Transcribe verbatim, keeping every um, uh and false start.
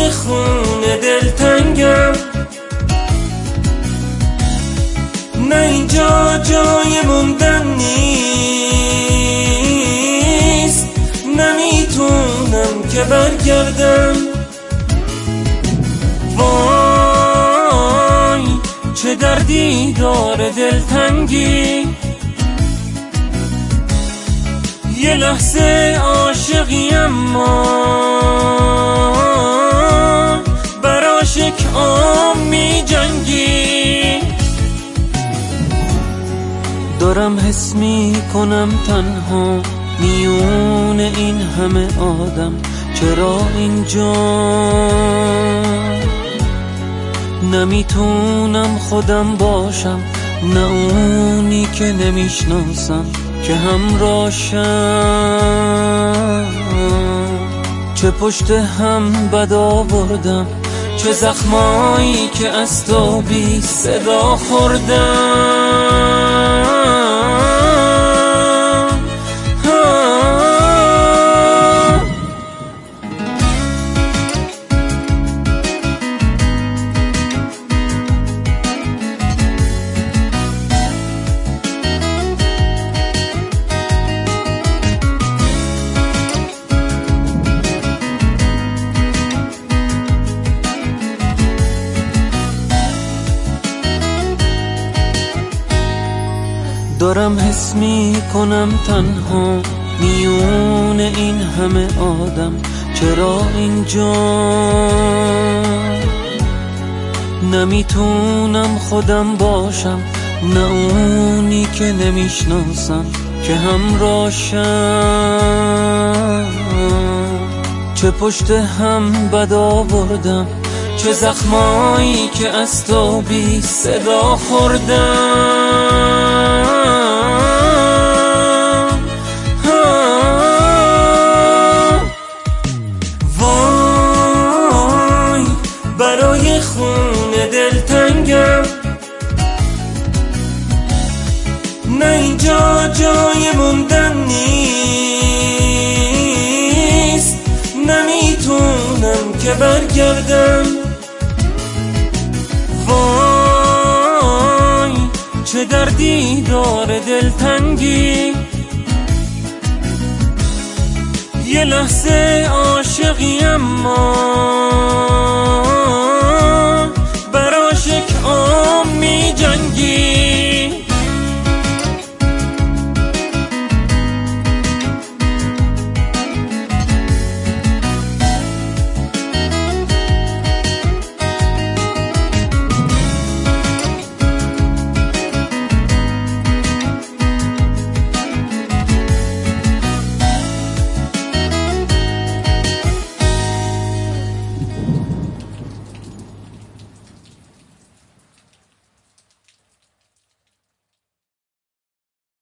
برای خونه دلتنگم، نه اینجا جای موندن نیست، نمیتونم که برگردم. وای چه دردی داره دلتنگی، یه لحظه عاشقی اما براش یک عام می جنگی. دارم حس می کنم تنها میون این همه آدم، چرا اینجا نمیتونم خودم باشم، نه اونی که نمیشناسم که همراشم. چه پشت هم بد آوردم، چه زخمایی که از تو بی صدا خوردم. دارم حس می کنم تنها میون این همه آدم، چرا اینجا نمیتونم خودم باشم، نه اونی که نمیشناسم که همراشم. چه پشت هم بد آوردم، چه زخمایی که از تو بی صدا خوردم. وای برای خونه دلتنگم، نه اینجا جای موندن نیست، نمیتونم که برگردم. وای چه دردی داره دلتنگی، یه لحظه عاشقی اما